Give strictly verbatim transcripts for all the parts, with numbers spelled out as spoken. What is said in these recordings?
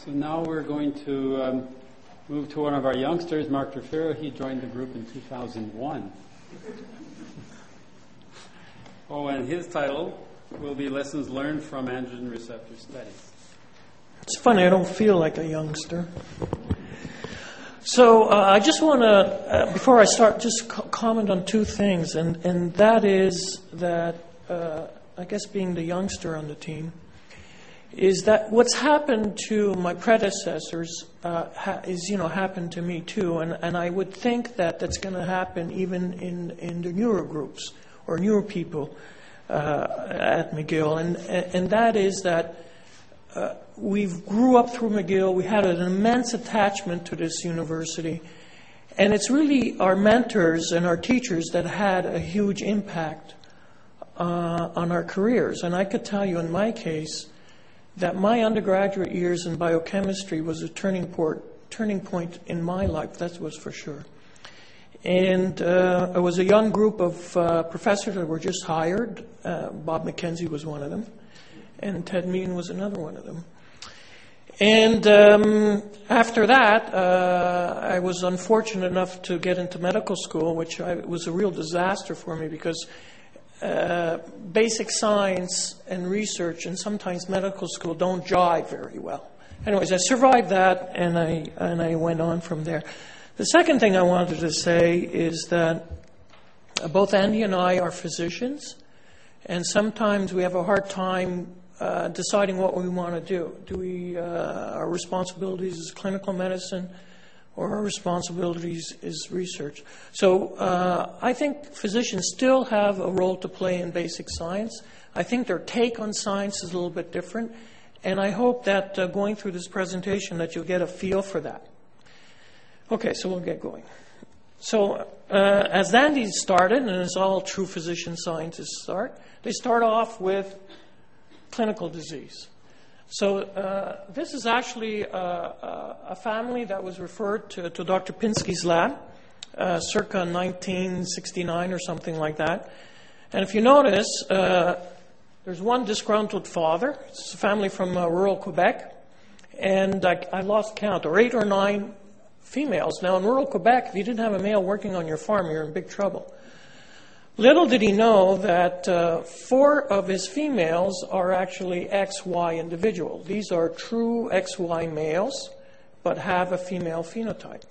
So now we're going to um, move to one of our youngsters, Mark Trefiro. He joined the group in two thousand one. Oh, and his title will be Lessons Learned from Androgen Receptor Studies. It's funny, I don't feel like a youngster. So uh, I just want to, uh, before I start, just co- comment on two things, and, and that is that, uh, I guess being the youngster on the team, is that what's happened to my predecessors uh, ha- is, you know, happened to me too, and, and I would think that that's going to happen even in, in the newer groups or newer people uh, at McGill, and, and that is that Uh, we grew up through McGill. We had an immense attachment to this university. And it's really our mentors and our teachers that had a huge impact uh, on our careers. And I could tell you in my case that my undergraduate years in biochemistry was a turning, port, turning point in my life, that was for sure. And uh, it was a young group of uh, professors that were just hired. Uh, Bob McKenzie was one of them. And Ted Mean was another one of them. And um, after that, uh, I was unfortunate enough to get into medical school, which I, was a real disaster for me because uh, basic science and research and sometimes medical school don't jive very well. Anyways, I survived that, and I and I went on from there. The second thing I wanted to say is that both Andy and I are physicians, and sometimes we have a hard time Uh, deciding what we want to do. Do we, uh, our responsibilities is clinical medicine or our responsibilities is research? So uh, I think physicians still have a role to play in basic science. I think their take on science is a little bit different. And I hope that uh, going through this presentation that you'll get a feel for that. Okay, so we'll get going. So uh, as Andy started, and as all true physician scientists start, they start off with clinical disease. So uh, this is actually uh, a family that was referred to, to Doctor Pinsky's lab uh, circa nineteen sixty-nine or something like that. And if you notice, uh, there's one disgruntled father. It's a family from uh, rural Quebec. And I, I lost count, or eight or nine females. Now in rural Quebec, if you didn't have a male working on your farm, you're in big trouble. Little did he know that uh, four of his females are actually X Y individual. These are true X Y males, but have a female phenotype.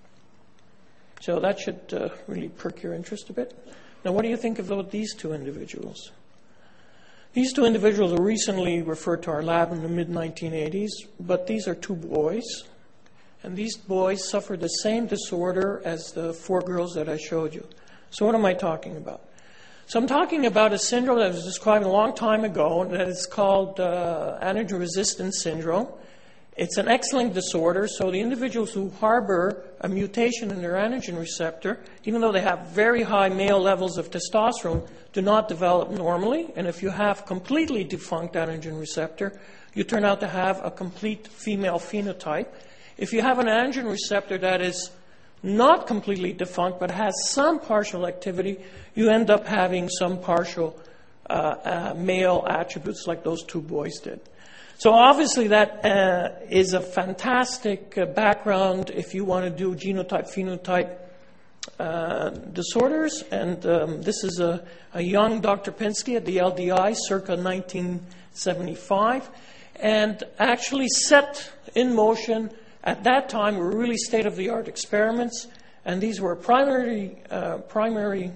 So that should uh, really perk your interest a bit. Now, what do you think about these two individuals? These two individuals were recently referred to our lab in the mid nineteen eighties, but these are two boys. And these boys suffered the same disorder as the four girls that I showed you. So what am I talking about? So I'm talking about a syndrome that was described a long time ago that is called uh, androgen resistance syndrome. It's an X-linked disorder, so the individuals who harbor a mutation in their androgen receptor, even though they have very high male levels of testosterone, do not develop normally. And if you have completely defunct androgen receptor, you turn out to have a complete female phenotype. If you have an androgen receptor that is not completely defunct, but has some partial activity, you end up having some partial uh, uh, male attributes like those two boys did. So obviously that uh, is a fantastic uh, background if you want to do genotype-phenotype uh, disorders. And um, this is a, a young Doctor Pinsky at the L D I circa nineteen seventy-five, and actually set in motion at that time were really state-of-the-art experiments, and these were primary, uh, primary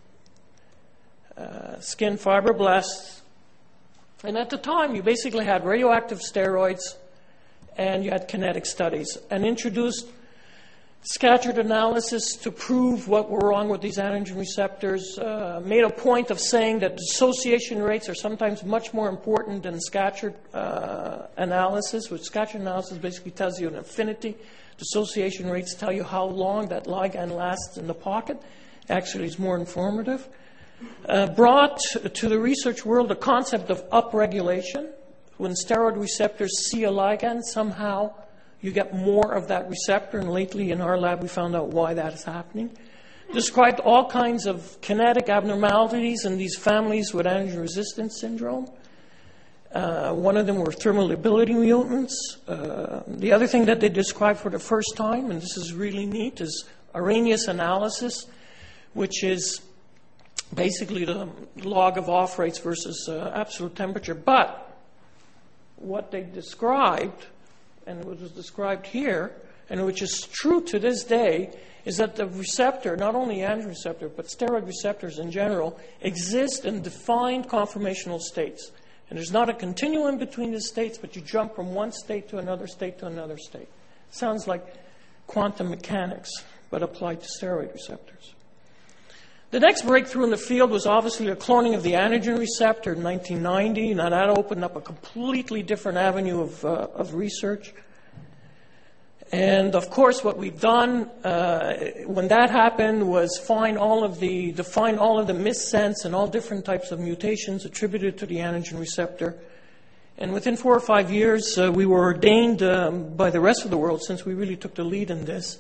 uh, skin fibroblasts. And at the time, you basically had radioactive steroids, and you had kinetic studies, and introduced scattered analysis to prove what were wrong with these androgen receptors, uh, made a point of saying that dissociation rates are sometimes much more important than scattered uh, analysis, which scattered analysis basically tells you an affinity. Dissociation rates tell you how long that ligand lasts in the pocket. Actually, it's more informative. Uh, brought to the research world the concept of upregulation. When steroid receptors see a ligand, somehow you get more of that receptor, and lately in our lab we found out why that is happening. Described all kinds of kinetic abnormalities in these families with androgen resistance syndrome. Uh, one of them were thermolability mutants. Uh, the other thing that they described for the first time, and this is really neat, is Arrhenius analysis, which is basically the log of off rates versus uh, absolute temperature. But what they described, and what was described here, and which is true to this day, is that the receptor, not only androgen receptor, but steroid receptors in general, exist in defined conformational states. And there's not a continuum between the states, but you jump from one state to another state to another state. Sounds like quantum mechanics, but applied to steroid receptors. The next breakthrough in the field was obviously the cloning of the androgen receptor in nineteen ninety. Now that opened up a completely different avenue of, uh, of research. And of course, what we've done uh, when that happened was find all of the, define all of the missense and all different types of mutations attributed to the androgen receptor. And within four or five years, uh, we were ordained um, by the rest of the world, since we really took the lead in this,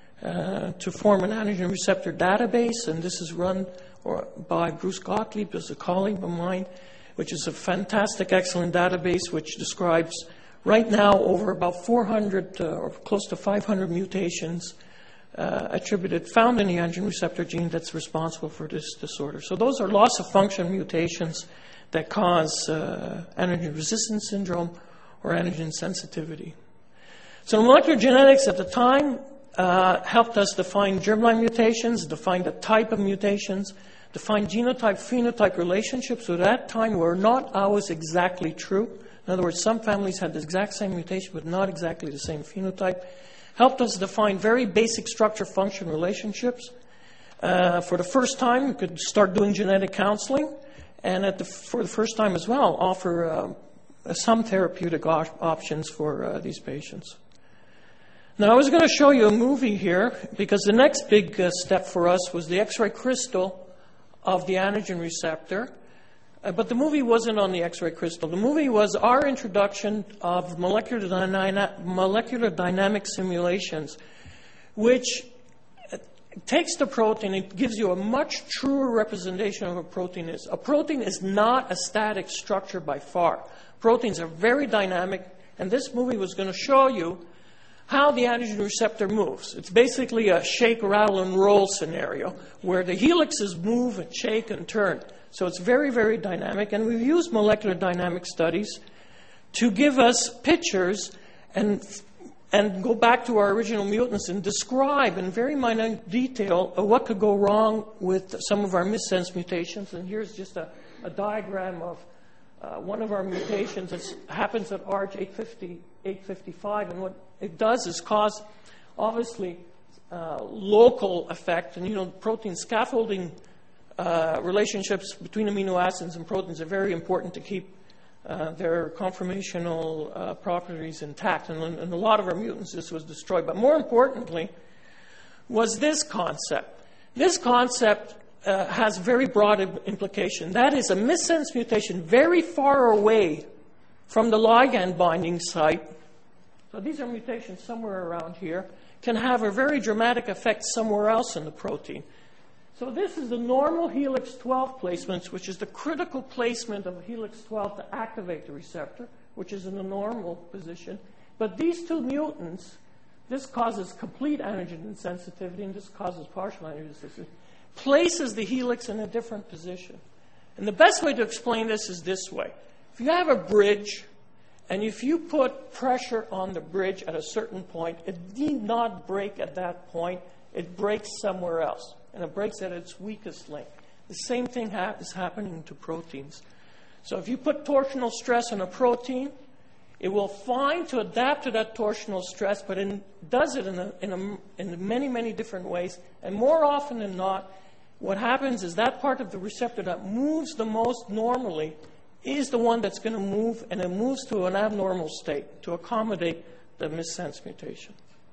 uh, to form an androgen receptor database. And this is run or, by Bruce Gottlieb, who's a colleague of mine, which is a fantastic, excellent database which describes right now over about four hundred uh, or close to five hundred mutations uh, attributed, found in the androgen receptor gene that's responsible for this disorder. So those are loss of function mutations that cause uh, androgen resistance syndrome or androgen sensitivity. So molecular genetics at the time uh, helped us define germline mutations, define the type of mutations, define genotype-phenotype relationships. So at that time were not always exactly true. In other words, some families had the exact same mutation, but not exactly the same phenotype. Helped us define very basic structure-function relationships. Uh, for the first time, we could start doing genetic counseling, and at the, for the first time as well, offer uh, some therapeutic op- options for uh, these patients. Now, I was going to show you a movie here, because the next big uh, step for us was the X-ray crystal of the androgen receptor. Uh, but the movie wasn't on the X-ray crystal. The movie was our introduction of molecular, dyna- molecular dynamic simulations, which uh, takes the protein and gives you a much truer representation of what a protein is. A protein is not a static structure by far. Proteins are very dynamic, and this movie was going to show you how the androgen receptor moves. It's basically a shake, rattle, and roll scenario where the helixes move and shake and turn. So it's very, very dynamic, and we've used molecular dynamic studies to give us pictures and and go back to our original mutants and describe in very minute detail what could go wrong with some of our missense mutations. And here's just a, a diagram of uh, one of our mutations that happens at A R G eight fifty, eight fifty-five, and what it does is cause, obviously, uh, local effect, and you know, protein scaffolding Uh, relationships between amino acids and proteins are very important to keep uh, their conformational uh, properties intact. And in a lot of our mutants, this was destroyed. But more importantly, was this concept. This concept uh, has very broad implication. That is, a missense mutation very far away from the ligand binding site. So these are mutations somewhere around here, can have a very dramatic effect somewhere else in the protein. So this is the normal helix twelve placements, which is the critical placement of helix twelve to activate the receptor, which is in the normal position. But these two mutants, this causes complete androgen insensitivity, and this causes partial androgen sensitivity, places the helix in a different position. And the best way to explain this is this way. If you have a bridge, and if you put pressure on the bridge at a certain point, it need not break at that point. It breaks somewhere else, and it breaks at its weakest link. The same thing ha- is happening to proteins. So if you put torsional stress on a protein, it will find to adapt to that torsional stress, but it does it in, a, in, a, in many, many different ways. And more often than not, what happens is that part of the receptor that moves the most normally is the one that's going to move, and it moves to an abnormal state to accommodate the missense mutation.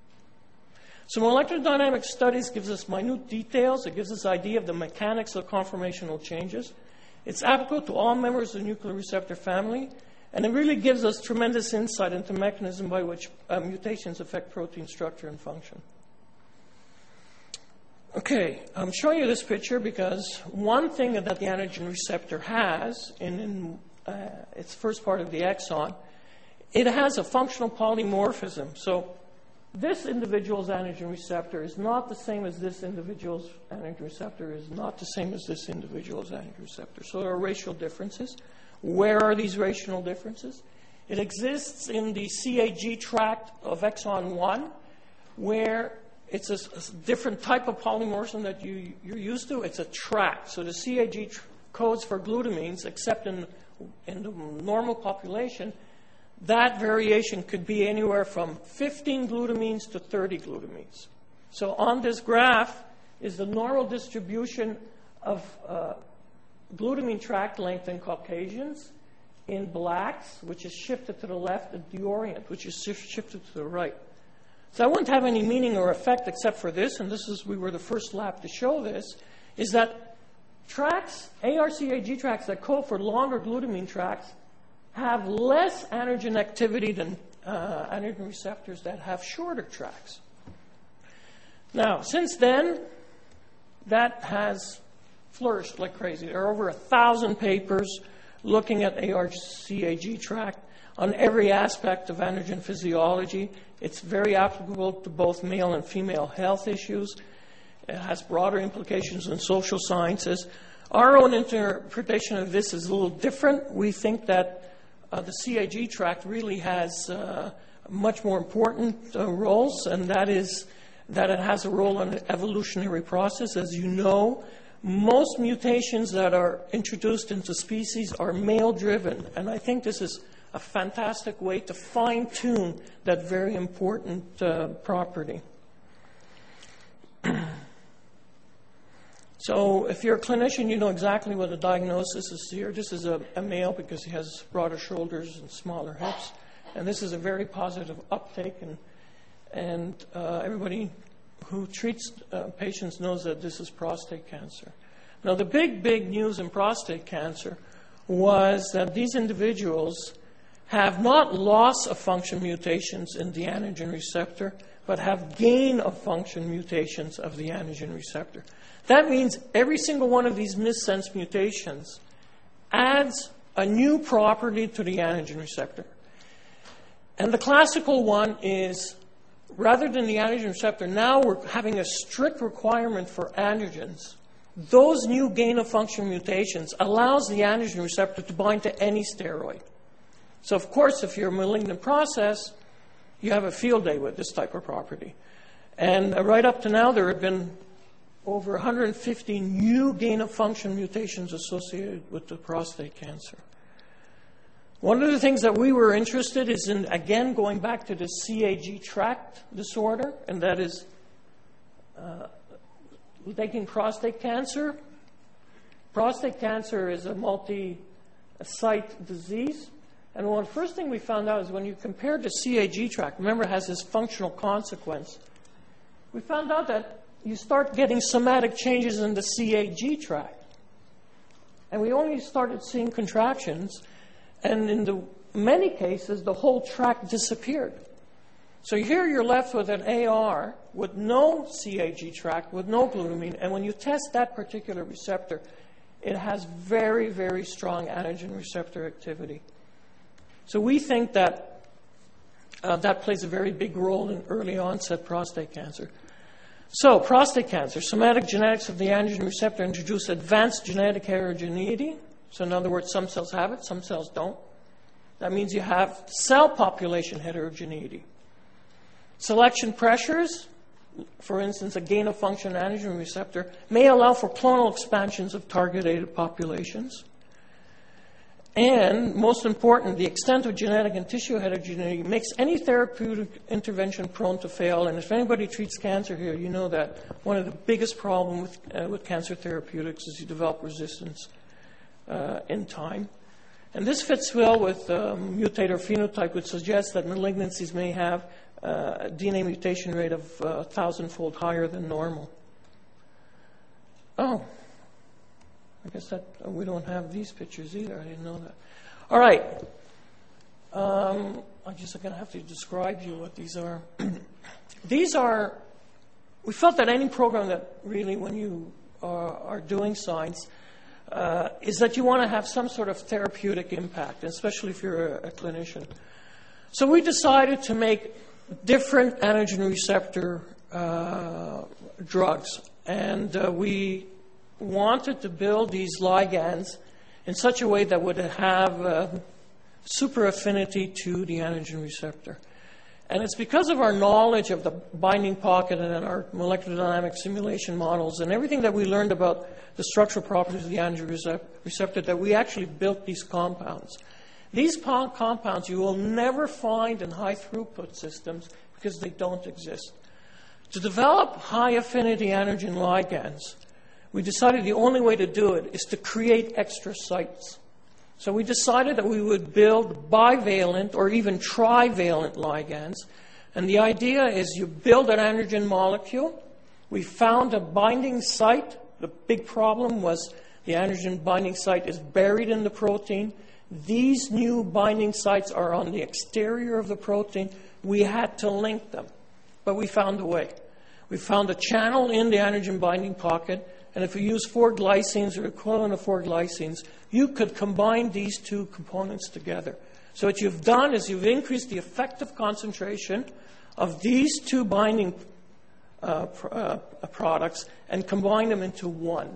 So molecular dynamic studies gives us minute details. It gives us an idea of the mechanics of conformational changes. It's applicable to all members of the nuclear receptor family, and it really gives us tremendous insight into the mechanism by which uh, mutations affect protein structure and function. Okay, I'm showing you this picture because one thing that the androgen receptor has, and in uh, it's the first part of the exon, it has a functional polymorphism. So this individual's antigen receptor is not the same as this individual's antigen receptor, is not the same as this individual's antigen receptor. So there are racial differences. Where are these racial differences? It exists in the C A G tract of exon one, where it's a, a different type of polymorphism that you, you're used to. It's a tract. So the C A G tr- codes for glutamines, except in, in the normal population, that variation could be anywhere from fifteen glutamines to thirty glutamines. So on this graph is the normal distribution of uh, glutamine tract length in Caucasians, in blacks, which is shifted to the left, and the Orient, which is shifted to the right. So that wouldn't have any meaning or effect except for this, and this is, we were the first lab to show this, is that tracts, A R C A G tracts that code for longer glutamine tracts have less antigen activity than uh, antigen receptors that have shorter tracts. Now, since then, that has flourished like crazy. There are over a thousand papers looking at A R C A G tract on every aspect of antigen physiology. It's very applicable to both male and female health issues. It has broader implications in social sciences. Our own interpretation of this is a little different. We think that uh, the C A G tract really has uh, much more important uh, roles, and that is that it has a role in the evolutionary process. As you know, most mutations that are introduced into species are male-driven, and I think this is a fantastic way to fine-tune that very important uh, property. So if you're a clinician, you know exactly what the diagnosis is here. This is a, a male because he has broader shoulders and smaller hips, and this is a very positive uptake, and, and uh, everybody who treats uh, patients knows that this is prostate cancer. Now, the big, big news in prostate cancer was that these individuals have not loss of function mutations in the antigen receptor, but have gain of function mutations of the antigen receptor. That means every single one of these missense mutations adds a new property to the antigen receptor. And the classical one is, rather than the antigen receptor, now we're having a strict requirement for antigens. Those new gain-of-function mutations allows the antigen receptor to bind to any steroid. So, of course, if you're a malignant process, you have a field day with this type of property. And uh, right up to now, there have been over one hundred fifty new gain-of-function mutations associated with the prostate cancer. One of the things that we were interested is in, again, going back to the C A G tract disorder, and that is uh, taking prostate cancer. Prostate cancer is a multi-site disease. And one first thing we found out is when you compare the C A G tract, remember it has this functional consequence, we found out that you start getting somatic changes in the C A G tract. And we only started seeing contractions, and in the many cases, the whole tract disappeared. So here you're left with an A R with no C A G tract, with no glutamine, and when you test that particular receptor, it has very, very strong antigen receptor activity. So we think that uh, that plays a very big role in early onset prostate cancer. So prostate cancer, somatic genetics of the antigen receptor introduce advanced genetic heterogeneity. So in other words, some cells have it, some cells don't. That means you have cell population heterogeneity. Selection pressures, for instance, a gain-of-function antigen receptor, may allow for clonal expansions of targeted populations. And, most important, the extent of genetic and tissue heterogeneity makes any therapeutic intervention prone to fail. And if anybody treats cancer here, you know that one of the biggest problems with, uh, with cancer therapeutics is you develop resistance uh, in time. And this fits well with um, mutator phenotype, which suggests that malignancies may have uh, a D N A mutation rate of a uh, thousand-fold higher than normal. Oh. I guess that uh, we don't have these pictures either. I didn't know that. All right. Um, I'm just going to have to describe you what these are. These are, we felt that any program that really, when you are, are doing science, uh, is that you want to have some sort of therapeutic impact, especially if you're a, a clinician. So we decided to make different antigen receptor uh, drugs, and uh, we wanted to build these ligands in such a way that would have uh, super affinity to the antigen receptor. And it's because of our knowledge of the binding pocket and our molecular dynamic simulation models and everything that we learned about the structural properties of the antigen receptor that we actually built these compounds. These compounds you will never find in high throughput systems because they don't exist. To develop high affinity antigen ligands, we decided the only way to do it is to create extra sites. So we decided that we would build bivalent or even trivalent ligands. And the idea is you build an antigen molecule. We found a binding site. The big problem was the antigen binding site is buried in the protein. These new binding sites are on the exterior of the protein. We had to link them, but we found a way. We found a channel in the antigen binding pocket, and if you use four glycines or equivalent of four glycines, you could combine these two components together. So what you've done is you've increased the effective concentration of these two binding uh, pr uh, products and combined them into one.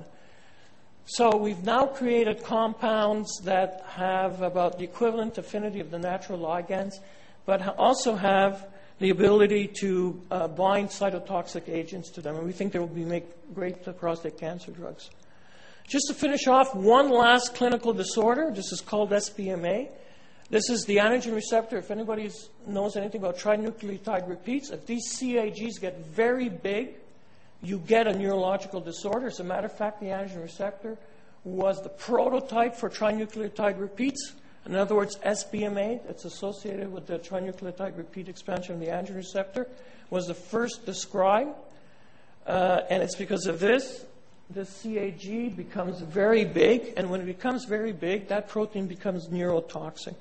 So we've now created compounds that have about the equivalent affinity of the natural ligands, but ha also have the ability to uh, bind cytotoxic agents to them. And we think they will be make great uh, prostate cancer drugs. Just to finish off, one last clinical disorder. This is called S B M A. This is the antigen receptor. If anybody knows anything about trinucleotide repeats, if these C A Gs get very big, you get a neurological disorder. As a matter of fact, the antigen receptor was the prototype for trinucleotide repeats. In other words, S B M A, that's associated with the trinucleotide repeat expansion of the antigen receptor, was the first described. Uh, and it's because of this, this C A G becomes very big. And when it becomes very big, that protein becomes neurotoxic.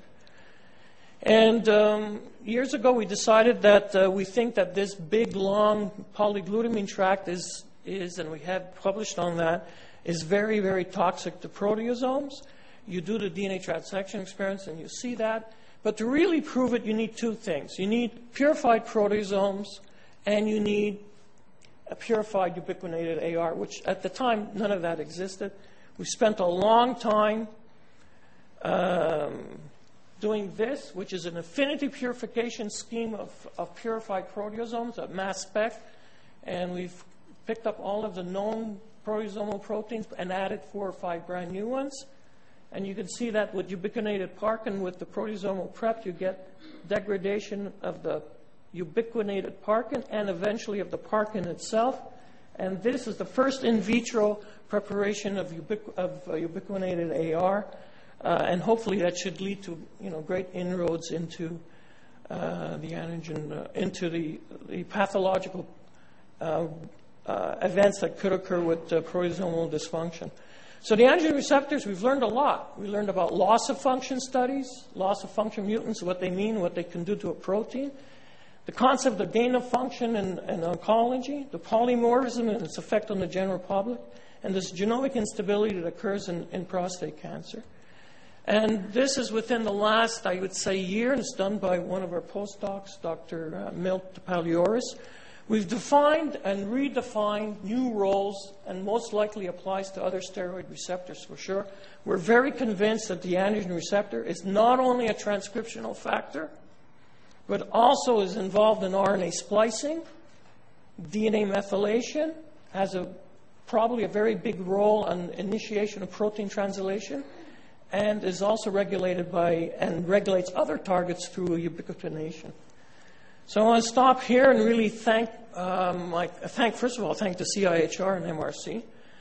And um, years ago, we decided that uh, we think that this big, long polyglutamine tract is, is, and we have published on that, is very, very toxic to proteasomes. You do the D N A transaction experiments and you see that. But to really prove it, you need two things. You need purified proteasomes and you need a purified ubiquitinated A R, which at the time, none of that existed. We spent a long time um, doing this, which is an affinity purification scheme of, of purified proteasomes, a mass spec. And we've picked up all of the known proteasomal proteins and added four or five brand new ones. And you can see that with ubiquitinated parkin, with the proteasomal prep, you get degradation of the ubiquitinated parkin and eventually of the parkin itself. And this is the first in vitro preparation of, ubiqu of uh, ubiquitinated A R. Uh, and hopefully that should lead to you know, great inroads into uh, the antigen, uh, into the, the pathological uh, uh, events that could occur with uh, proteasomal dysfunction. So the antigen receptors, we've learned a lot. We learned about loss of function studies, loss of function mutants, what they mean, what they can do to a protein, the concept of gain of function in, in oncology, the polymorphism and its effect on the general public, and this genomic instability that occurs in, in prostate cancer. And this is within the last, I would say, year, and it's done by one of our postdocs, Doctor Uh, Milt Palioris. We've defined and redefined new roles, and most likely applies to other steroid receptors for sure. We're very convinced that the antigen receptor is not only a transcriptional factor, but also is involved in R N A splicing, D N A methylation, has a, probably a very big role on initiation of protein translation, and is also regulated by and regulates other targets through ubiquitination. So I want to stop here and really thank, um, my, thank first of all, thank the C I H R and M R C.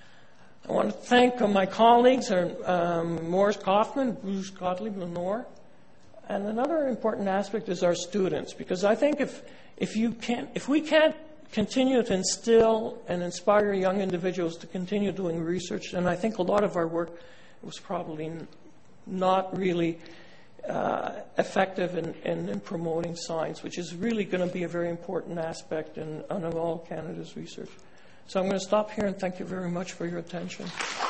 I want to thank uh, my colleagues, um, Morris Kaufman, Bruce Gottlieb, Lenore. And another important aspect is our students, because I think if, if, you can't, if we can't continue to instill and inspire young individuals to continue doing research, and I think a lot of our work was probably not really Uh, effective in, in, in promoting science, which is really going to be a very important aspect in, in all Canada's research. So I'm going to stop here and thank you very much for your attention.